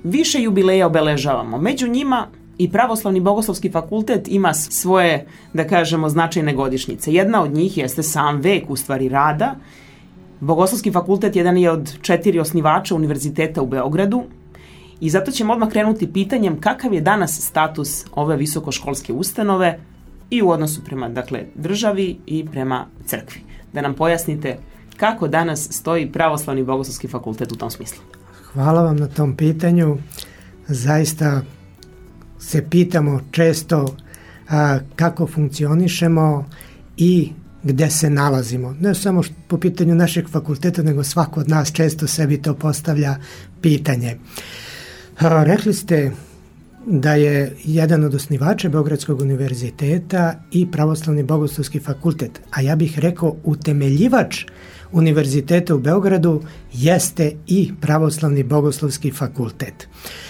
više jubileja obeležavamo. Među njima i Pravoslavni bogoslovski fakultet ima svoje, da kažemo, značajne godišnjice. Jedna od njih jeste sam vek u stvari rada. Bogoslovski fakultet jedan je od 4 osnivača univerziteta u Beogradu i zato ćemo odmah krenuti pitanjem kakav je danas status ove visokoškolske ustanove i u odnosu prema, dakle, državi i prema crkvi. Da nam pojasnite kako danas stoji Pravoslavni bogoslovski fakultet u tom smislu. Hvala vam na tom pitanju. Zaista se pitamo često kako funkcionišemo i gde se nalazimo. Ne samo po pitanju našeg fakulteta, nego svako od nas često sebi to postavlja pitanje. Rekli ste da je jedan od osnivača Beogradskog univerziteta i Pravoslavni bogoslovski fakultet, a ja bih rekao utemeljivač univerziteta u Beogradu jeste i Pravoslavni bogoslovski fakultet.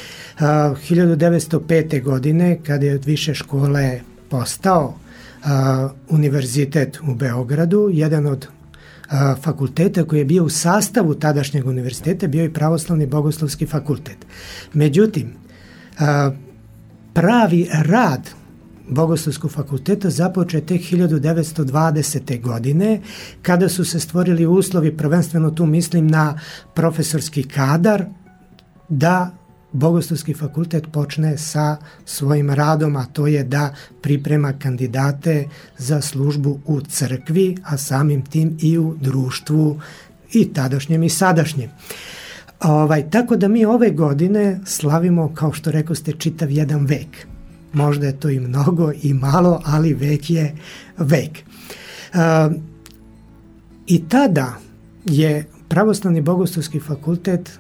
1905. godine, kada je od više škole postao univerzitet u Beogradu, jedan od fakulteta koji je bio u sastavu tadašnjeg univerziteta bio i Pravoslavni bogoslovski fakultet. Međutim, pravi rad Bogoslovskog fakulteta započeo tek 1920. godine, kada su se stvorili uslovi, prvenstveno tu mislim na profesorski kadar, da Bogoslovski fakultet počne sa svojim radom, a to je da priprema kandidate za službu u crkvi, a samim tim i u društvu i tadašnjem i sadašnjem. Tako da mi ove godine slavimo, kao što rekoste, čitav jedan vek. Možda je to i mnogo i malo, ali vek je vek. I tada je Pravoslavni bogoslovski fakultet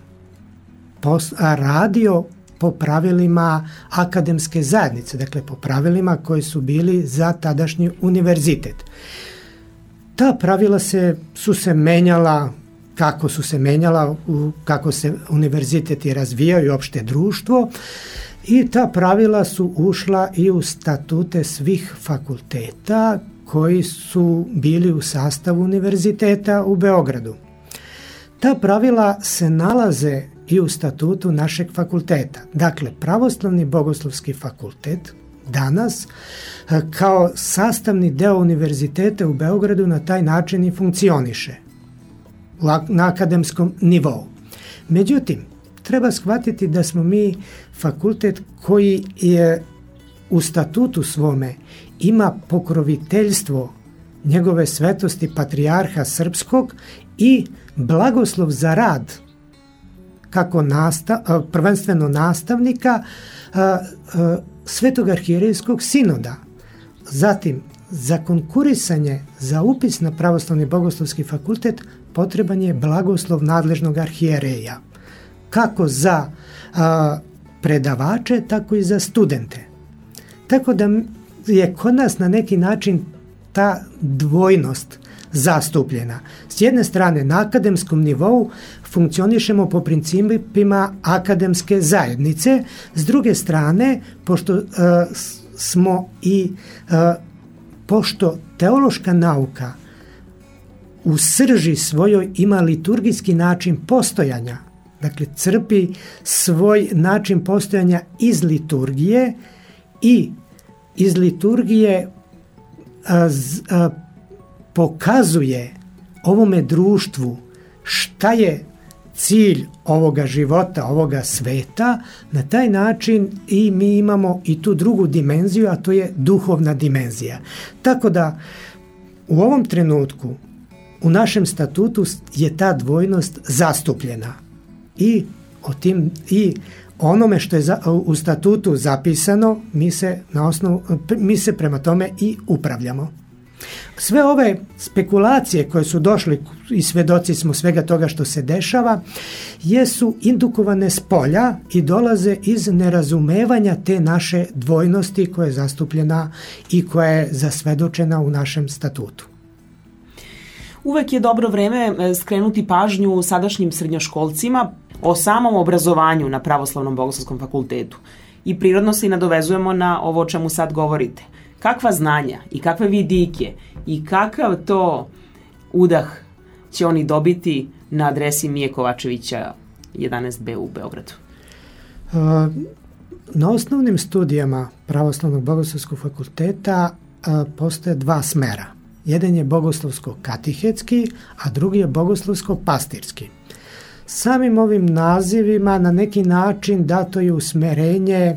radio po pravilima akademske zajednice, dakle po pravilima koji su bili za tadašnji univerzitet. Ta pravila su se menjala kako su se menjala, kako se univerziteti razvijaju i opšte društvo, i ta pravila su ušla i u statute svih fakulteta koji su bili u sastavu univerziteta u Beogradu. Ta pravila se nalaze i u statutu našeg fakulteta. Dakle, Pravoslavni bogoslovski fakultet danas kao sastavni deo univerziteta u Beogradu na taj način i funkcioniše na akademskom nivou. Međutim, treba shvatiti da smo mi fakultet koji je u statutu svome ima pokroviteljstvo njegove svetosti patrijarha srpskog i blagoslov za rad kako prvenstveno nastavnika Svetog arhijerejskog sinoda. Zatim, za konkurisanje za upis na Pravoslavni bogoslovski fakultet potreban je blagoslov nadležnog arhijereja, kako za predavače, tako i za studente. Tako da je kod nas na neki način ta dvojnost zastupljena. S jedne strane, na akademskom nivou funkcionišemo po principima akademske zajednice, s druge strane, pošto teološka nauka u srži svojoj ima liturgijski način postojanja, dakle crpi svoj način postojanja iz liturgije i iz liturgije pokazuje ovome društvu šta je cilj ovoga života, ovoga sveta, na taj način i mi imamo i tu drugu dimenziju, a to je duhovna dimenzija. Tako da u ovom trenutku u našem statutu je ta dvojnost zastupljena i onome što je u statutu zapisano mi se prema tome i upravljamo. Sve ove spekulacije koje su došli i svedoci smo svega toga što se dešava jesu indukovane s polja i dolaze iz nerazumevanja te naše dvojnosti koja je zastupljena i koja je zasvedočena u našem statutu. Uvek je dobro vreme skrenuti pažnju sadašnjim srednjoškolcima o samom obrazovanju na Pravoslavnom bogoslovskom fakultetu. I prirodno se i nadovezujemo na ovo o čemu sad govorite. Kakva znanja i kakve vidike i kakav to udah će oni dobiti na adresi Mije Kovačevića 11B u Beogradu? Na osnovnim studijama Pravoslavnog bogoslovskog fakulteta postoje dva smera. Jedan je bogoslovsko-katehetski, a drugi je bogoslovsko-pastirski. Samim ovim nazivima na neki način dato je usmerenje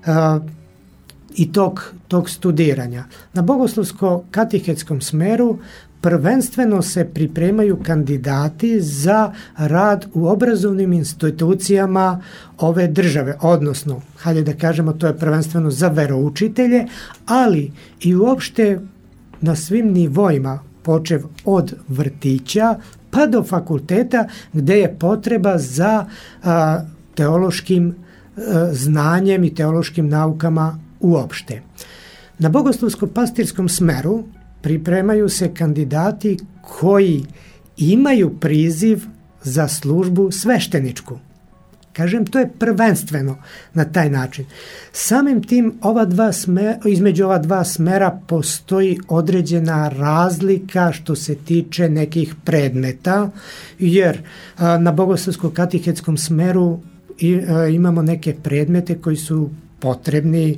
i tog studiranja. Na bogoslovsko-katehetskom smeru prvenstveno se pripremaju kandidati za rad u obrazovnim institucijama ove države, odnosno, hajde da kažemo, to je prvenstveno za veroučitelje, ali i uopšte na svim nivoima, počev od vrtića pa do fakulteta, gde je potreba za teološkim znanjem i teološkim naukama uopšte. Na bogoslovsko-pastirskom smeru pripremaju se kandidati koji imaju priziv za službu svešteničku. Kažem, to je prvenstveno na taj način. Samim tim između ova dva smera postoji određena razlika što se tiče nekih predmeta, jer na bogoslovsko-katehetskom smeru imamo neke predmete koji su potrebni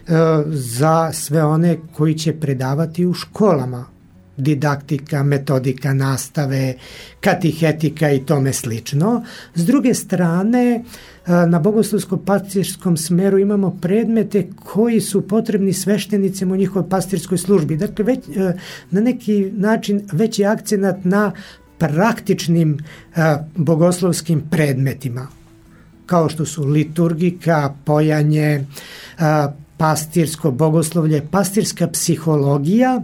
za sve one koji će predavati u školama. Didaktika, metodika nastave, katehetika i tome slično. S druge strane, na bogoslovsko-pastirskom smeru imamo predmete koji su potrebni sveštenicima u njihovoj pastirskoj službi. Dakle, na neki način veći akcenat na praktičnim bogoslovskim predmetima, kao što su liturgika, pojanje, pastirsko bogoslovlje, pastirska psihologija.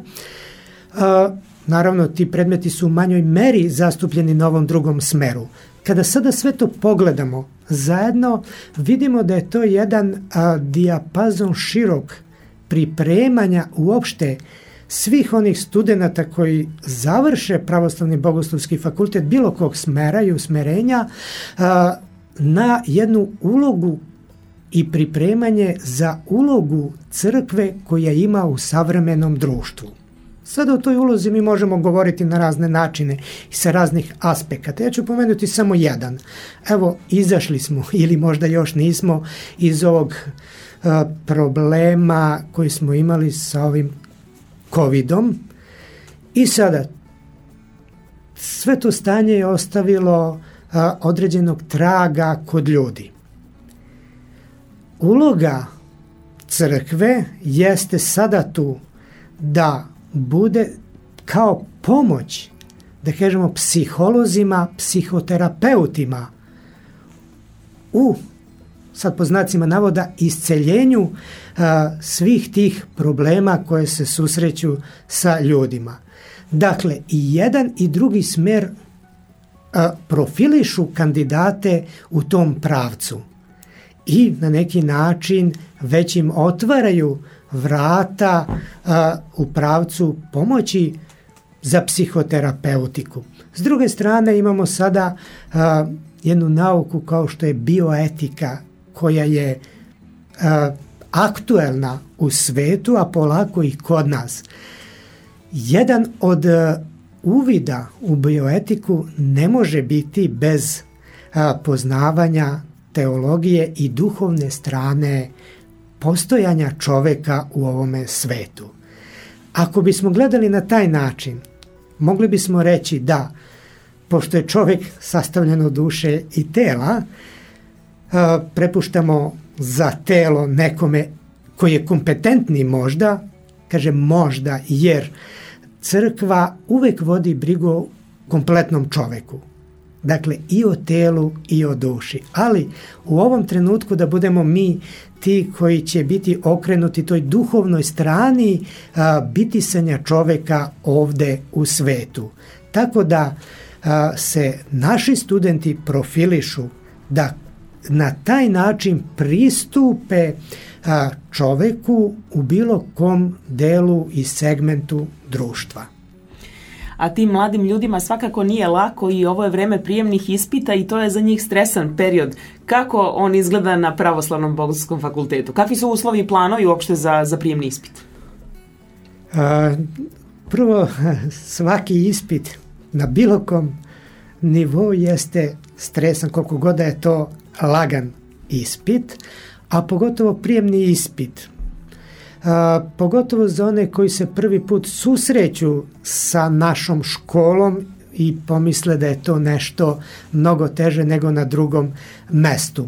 Naravno, ti predmeti su u manjoj meri zastupljeni na ovom drugom smeru. Kada sada sve to pogledamo zajedno, vidimo da je to jedan dijapazon širok pripremanja uopšte svih onih studenata koji završe Pravoslavni bogoslovski fakultet bilo kog smera i usmerenja na jednu ulogu i pripremanje za ulogu crkve koja ima u savremenom društvu. Sada o toj ulozi mi možemo govoriti na razne načine i sa raznih aspekata. Ja ću pomenuti samo jedan. Evo, izašli smo, ili možda još nismo, iz ovog problema koji smo imali sa ovim COVID-om. I sada, sve to stanje je ostavilo određenog traga kod ljudi. Uloga crkve jeste sada tu da bude kao pomoć, da kažemo, psiholozima, psihoterapeutima sad po znacima navoda, isceljenju svih tih problema koje se susreću sa ljudima. Dakle, i jedan i drugi smer profilišu kandidate u tom pravcu i na neki način već im otvaraju vrata u pravcu pomoći za psihoterapeutiku. S druge strane, imamo sada jednu nauku kao što je bioetika, koja je aktuelna u svetu, a polako i kod nas. Jedan od uvida u bioetiku ne može biti bez poznavanja teologije i duhovne strane postojanja čoveka u ovome svetu. Ako bismo gledali na taj način, mogli bismo reći da, pošto je čovek sastavljen od duše i tela, prepuštamo za telo nekome koji je kompetentni možda, kažem možda, jer crkva uvek vodi brigu o kompletnom čoveku. Dakle, i o telu i o duši. Ali u ovom trenutku da budemo mi ti koji će biti okrenuti toj duhovnoj strani bitisanja čoveka ovde u svetu. Tako da se naši studenti profilišu da na taj način pristupe čoveku u bilo kom delu i segmentu društva. A tim mladim ljudima svakako nije lako i ovo je vreme prijemnih ispita i to je za njih stresan period. Kako on izgleda na Pravoslavnom bogoslovskom fakultetu? Kakvi su uslovi i planovi uopšte za prijemni ispit? Prvo, svaki ispit na bilo kom nivou jeste stresan, koliko god da je to lagan ispit, a pogotovo prijemni ispit. Pogotovo za one koji se prvi put susreću sa našom školom i pomisle da je to nešto mnogo teže nego na drugom mestu.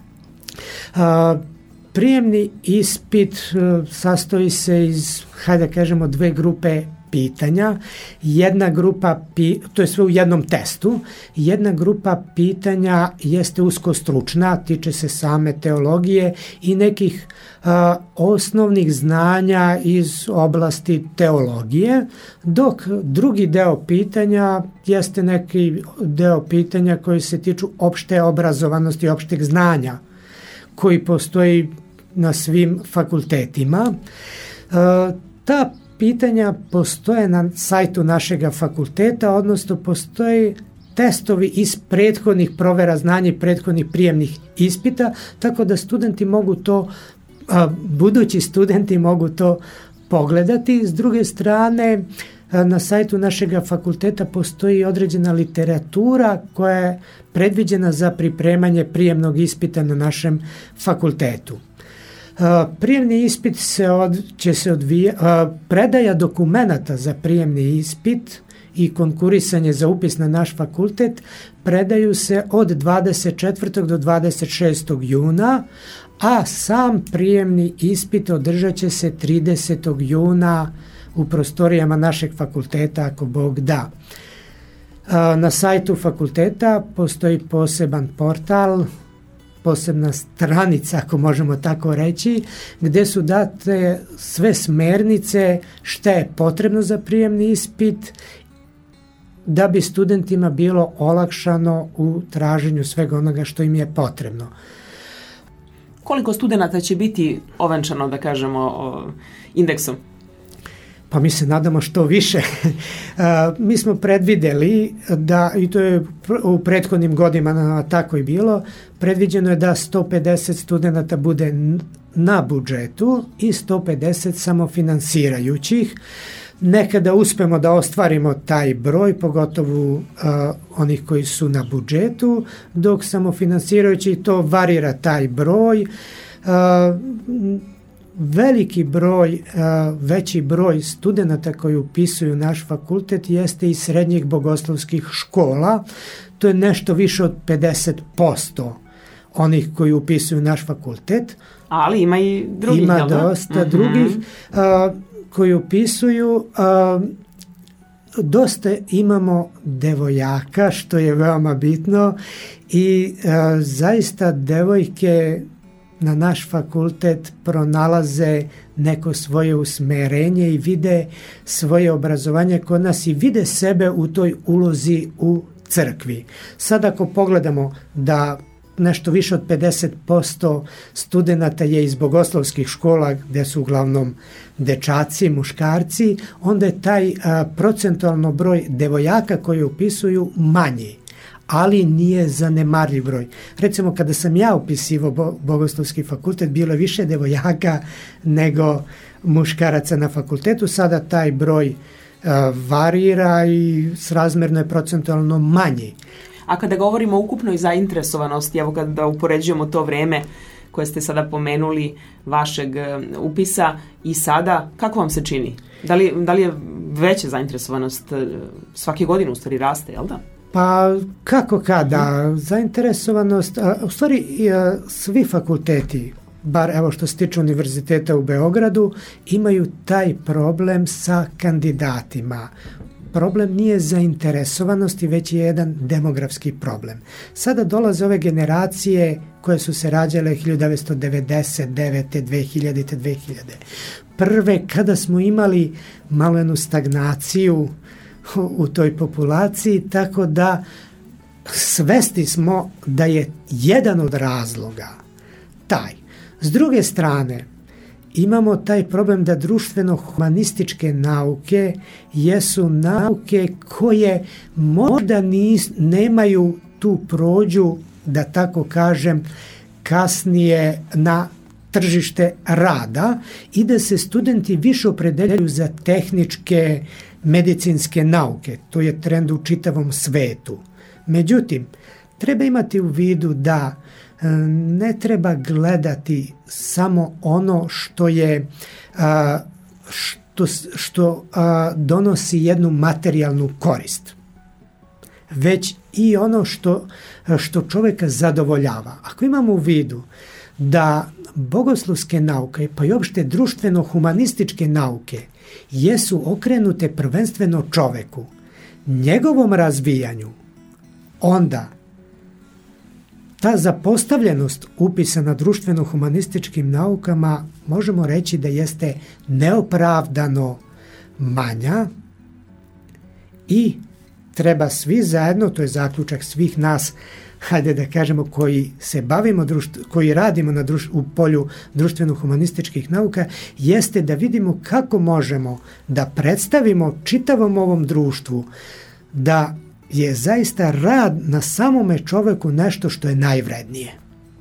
Prijemni ispit sastoji se iz, hajde da kažemo, dve grupe pitanja. Jedna grupa, to je sve u jednom testu, jedna grupa pitanja jeste usko stručna, tiče se same teologije i nekih osnovnih znanja iz oblasti teologije, dok drugi deo pitanja jeste neki deo pitanja koji se tiču opšte obrazovanosti, opšteg znanja, koji postoji na svim fakultetima. Ta pitanja postoje na sajtu našega fakulteta, odnosno postoji testovi iz prethodnih provera znanja i prethodnih prijemnih ispita, tako da studenti mogu to, budući studenti mogu to pogledati. S druge strane, na sajtu našega fakulteta postoji određena literatura koja je predviđena za pripremanje prijemnog ispita na našem fakultetu. Prijemni ispit će se predaja dokumenata za prijemni ispit i konkurisanje za upis na naš fakultet predaju se od 24. do 26. juna, a sam prijemni ispit održat će se 30. juna u prostorijama našeg fakulteta, ako Bog da. Na sajtu fakulteta postoji poseban portal, posebna stranica, ako možemo tako reći, gde su date sve smernice šta je potrebno za prijemni ispit, da bi studentima bilo olakšano u traženju svega onoga što im je potrebno. Koliko studenata će biti ovenčano, da kažemo, indeksom? Pa mi se nadamo što više. Mi smo predvideli da, i to je u prethodnim godinama tako i bilo, predviđeno je da 150 studenata bude na budžetu i 150 samofinansirajućih. Nekada uspemo da ostvarimo taj broj, pogotovo onih koji su na budžetu, dok samofinansirajući to varira taj broj. Veći broj studenata koji upisuju naš fakultet jeste iz srednjih bogoslovskih škola. To je nešto više od 50% onih koji upisuju naš fakultet. Ali ima i drugih, ima dosta drugih koji upisuju. Dosta imamo devojaka, što je veoma bitno, i zaista devojke na naš fakultet pronalaze neko svoje usmerenje i vide svoje obrazovanje kod nas i vide sebe u toj ulozi u crkvi. Sad ako pogledamo da nešto više od 50% studenata je iz bogoslovskih škola, gde su uglavnom dečaci, muškarci, onda je taj procentualno broj devojaka koji upisuju manji, ali nije zanemarljiv broj. Recimo, kada sam ja upisivao bogoslovski fakultet, bilo je više devojaka nego muškaraca na fakultetu. Sada taj broj varira i srazmerno je procentualno manji. A kada govorimo o ukupnoj zainteresovanosti, evo kada upoređujemo to vreme koje ste sada pomenuli vašeg upisa i sada, kako vam se čini? Da li je veća zainteresovanost svake godine u stvari raste, jel da? Pa kako kada? Zainteresovanost, u stvari svi fakulteti, bar evo što se tiče univerziteta u Beogradu, imaju taj problem sa kandidatima. Problem nije zainteresovanosti, već je jedan demografski problem. Sada dolaze ove generacije koje su se rađale 1999. 2000. 2001. kada smo imali malo jednu stagnaciju u toj populaciji, tako da svesni smo da je jedan od razloga taj. S druge strane, imamo taj problem da društveno-humanističke nauke jesu nauke koje možda nemaju tu prođu, da tako kažem, kasnije na tržište rada i da se studenti više opredeljuju za tehničke, medicinske nauke. To je trend u čitavom svetu. Međutim, treba imati u vidu da ne treba gledati samo ono što je što donosi jednu materijalnu korist, već i ono što čovjeka zadovoljava. Ako imamo u vidu da bogoslovske nauke, pa i uopšte društveno-humanističke nauke, jesu okrenute prvenstveno čoveku, njegovom razvijanju, onda ta zapostavljenost upisa na društveno-humanističkim naukama možemo reći da jeste neopravdano manja i treba svi zajedno, to je zaključak svih nas, hajde da kažemo, koji se bavimo, koji radimo u polju društveno-humanističkih nauka, jeste da vidimo kako možemo da predstavimo čitavom ovom društvu da je zaista rad na samome čoveku nešto što je najvrednije.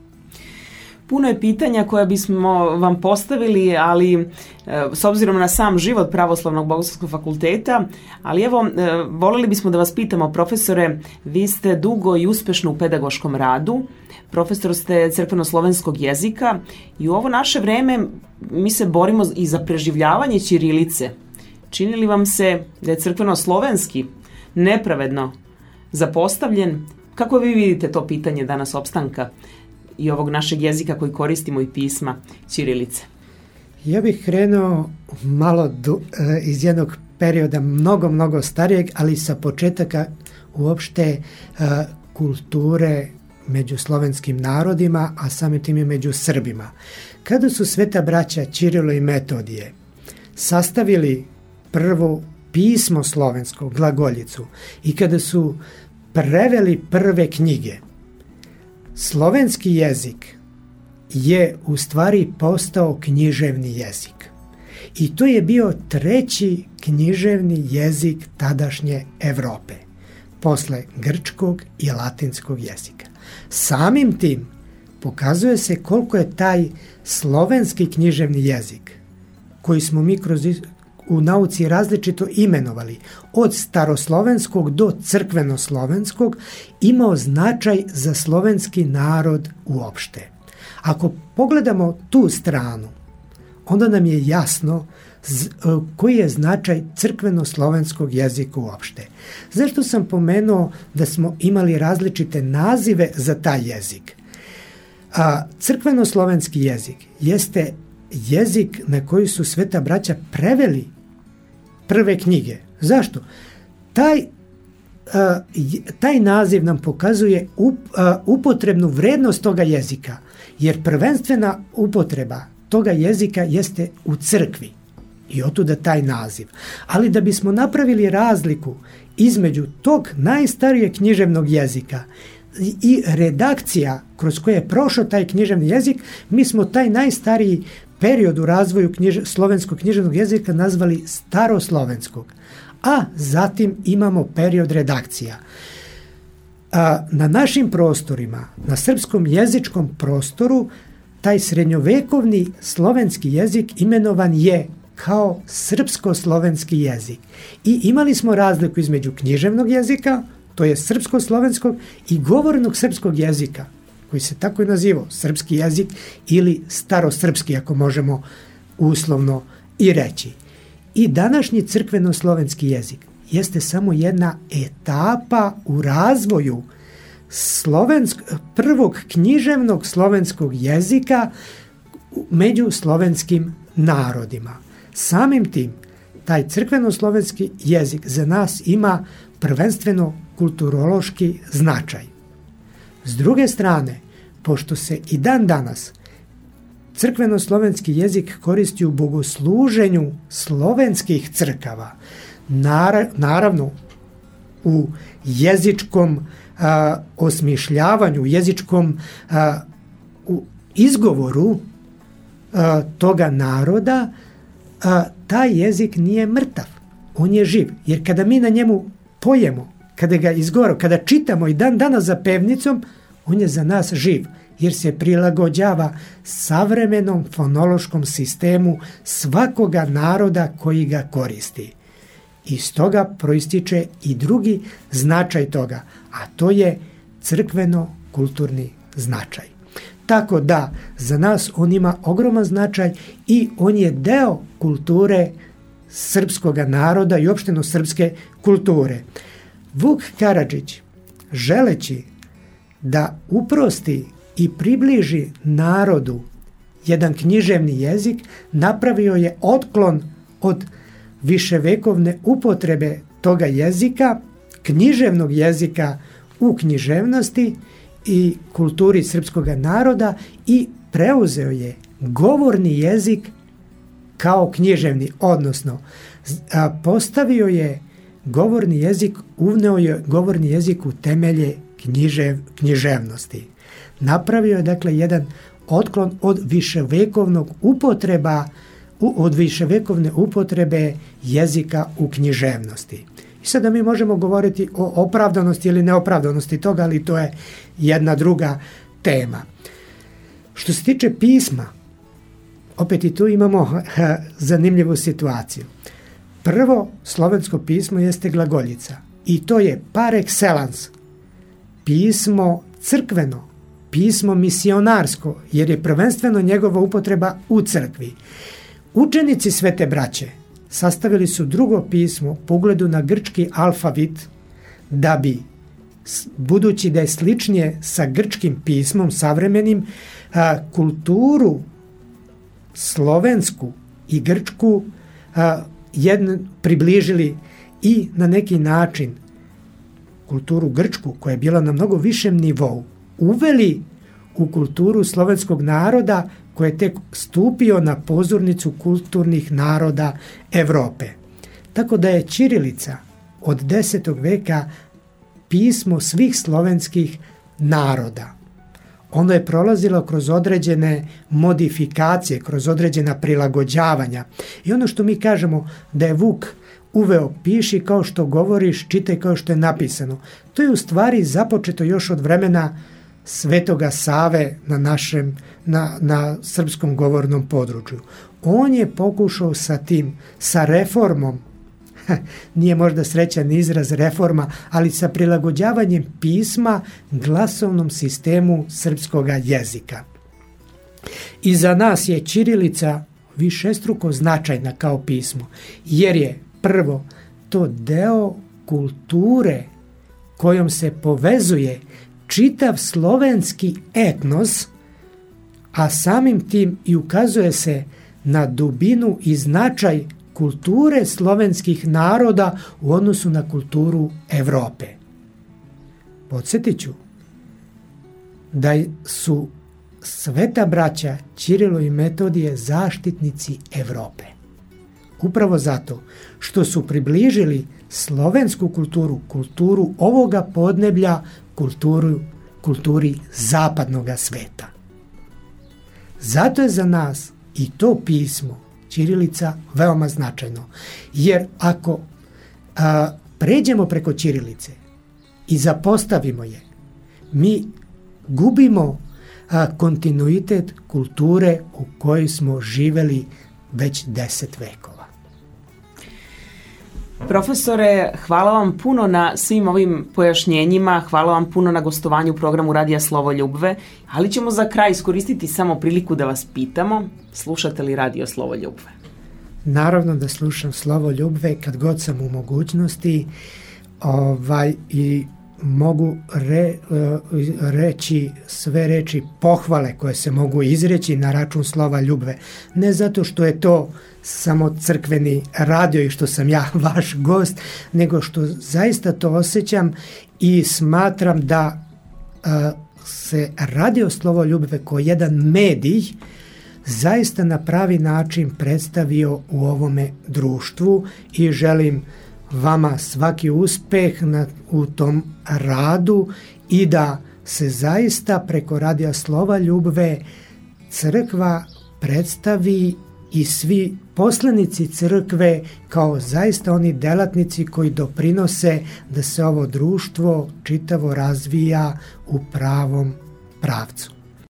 Puno je pitanja koja bismo vam postavili, ali s obzirom na sam život Pravoslavnog bogoslovskog fakulteta, ali evo, voljeli bismo da vas pitamo, profesore, vi ste dugo i uspešno u pedagoškom radu, profesor ste crkveno-slovenskog jezika i u ovo naše vreme mi se borimo i za preživljavanje ćirilice. Čini li vam se da je crkveno-slovenski nepravedno zapostavljen? Kako vi vidite to pitanje danas opstanka i ovog našeg jezika koji koristimo i pisma ćirilice? Ja bih krenuo malo iz jednog perioda mnogo starijeg, ali sa početaka uopšte kulture među slovenskim narodima, a samim tim i među Srbima. Kada su sveta braća Ćirilo i Metodije sastavili prvo pismo slovensko, glagoljicu, i kada su preveli prve knjige, slovenski jezik je u stvari postao književni jezik. I to je bio treći književni jezik tadašnje Evrope, posle grčkog i latinskog jezika. Samim tim pokazuje se koliko je taj slovenski književni jezik, koji smo mi u nauci različito imenovali, od staroslovenskog do crkvenoslovenskog, imao značaj za slovenski narod uopšte. Ako pogledamo tu stranu, onda nam je jasno koji je značaj crkveno-slovenskog jezika uopšte. Zašto sam pomenuo da smo imali različite nazive za taj jezik? Crkveno-slovenski jezik jeste jezik na koji su sveta braća preveli prve knjige. Zašto? Taj naziv nam pokazuje upotrebnu vrednost toga jezika, jer prvenstvena upotreba toga jezika jeste u crkvi i otuda taj naziv. Ali da bismo napravili razliku između tog najstarijeg književnog jezika i redakcija kroz koje je prošao taj književni jezik, mi smo taj najstariji period u razvoju slovenskog književnog jezika nazvali staroslovenskog, a zatim imamo period redakcija. Na našim prostorima, na srpskom jezičkom prostoru, taj srednjovekovni slovenski jezik imenovan je kao srpsko-slovenski jezik. I imali smo razliku između književnog jezika, to je srpsko-slovenskog, i govornog srpskog jezika, koji se tako i nazivao, srpski jezik ili starosrpski, ako možemo uslovno i reći. I današnji crkveno-slovenski jezik jeste samo jedna etapa u razvoju prvog književnog slovenskog jezika među slovenskim narodima. Samim tim, taj crkveno-slovenski jezik za nas ima prvenstveno kulturološki značaj. S druge strane, pošto se i dan danas crkveno-slovenski jezik koristi u bogosluženju slovenskih crkava, naravno u jezičkom osmišljavanju, jezičkom u izgovoru toga naroda, taj jezik nije mrtav, on je živ. Jer kada mi na njemu pojemo, kada ga izgovorimo, kada čitamo i dan danas za pevnicom, on je za nas živ, jer se prilagođava savremenom fonološkom sistemu svakoga naroda koji ga koristi. Iz toga proističe i drugi značaj toga, a to je crkveno-kulturni značaj. Tako da za nas on ima ogroman značaj i on je deo kulture srpskog naroda i opšteno srpske kulture. Vuk Karadžić, želeći da uprosti i približi narodu jedan književni jezik, napravio je otklon od viševekovne upotrebe toga jezika, književnog jezika u književnosti i kulturi srpskog naroda i preuzeo je govorni jezik kao književni, odnosno postavio je govorni jezik, uvneo je govorni jezik u temelje književnosti. Napravio je dakle jedan otklon od viševekovne upotrebe jezika u književnosti. I sada mi možemo govoriti o opravdanosti ili neopravdanosti toga, ali to je jedna druga tema. Što se tiče pisma, opet i tu imamo zanimljivu situaciju. Prvo slovensko pismo jeste glagoljica i to je par excellence pismo crkveno, pismo misionarsko, jer je prvenstveno njegova upotreba u crkvi. Učenici Svete braće sastavili su drugo pismo po ugledu na grčki alfavit da bi, budući da je sličnije sa grčkim pismom savremenim, kulturu slovensku i grčku približili i na neki način kulturu grčku, koja je bila na mnogo višem nivou, uveli u kulturu slovenskog naroda koji je tek stupio na pozornicu kulturnih naroda Evrope. Tako da je ćirilica od 10. veka pismo svih slovenskih naroda. Ono je prolazilo kroz određene modifikacije, kroz određena prilagođavanja. I ono što mi kažemo da je Vuk uveo piši kao što govoriš, čitaj kao što je napisano, to je u stvari započeto još od vremena Svetoga Save na srpskom govornom području. On je pokušao sa reformom, nije možda srećan izraz reforma, ali sa prilagođavanjem pisma glasovnom sistemu srpskog jezika. I za nas je ćirilica višestruko značajna kao pismo, jer je prvo to deo kulture kojom se povezuje čitav slovenski etnos, a samim tim i ukazuje se na dubinu i značaj kulture slovenskih naroda u odnosu na kulturu Evrope. Podsjetit ću da su Sveta braća Ćirilo i Metodije zaštitnici Evrope. Upravo zato što su približili slovensku kulturu ovoga podneblja, kulturi zapadnog sveta. Zato je za nas i to pismo, ćirilica, veoma značajno. Jer ako pređemo preko ćirilice i zapostavimo je, mi gubimo kontinuitet kulture u kojoj smo živeli već 10 vekova. Profesore, hvala vam puno na svim ovim pojašnjenjima, hvala vam puno na gostovanju u programu Radija Slovoljubve, ali ćemo za kraj iskoristiti samo priliku da vas pitamo, slušate li Radio Slovoljubve? Naravno da slušam Slovoljubve kad god sam u mogućnosti i mogu reći sve reči pohvale koje se mogu izreći na račun Slova Ljubve. Ne zato što je to samo crkveni radio i što sam ja vaš gost, nego što zaista to osjećam i smatram da se Radio Slovoljubve kao jedan medij zaista na pravi način predstavio u ovome društvu i želim vama svaki uspeh u tom radu i da se zaista preko Radija Slovoljubve crkva predstavi i svi poslanici crkve kao zaista oni delatnici koji doprinose da se ovo društvo čitavo razvija u pravom pravcu.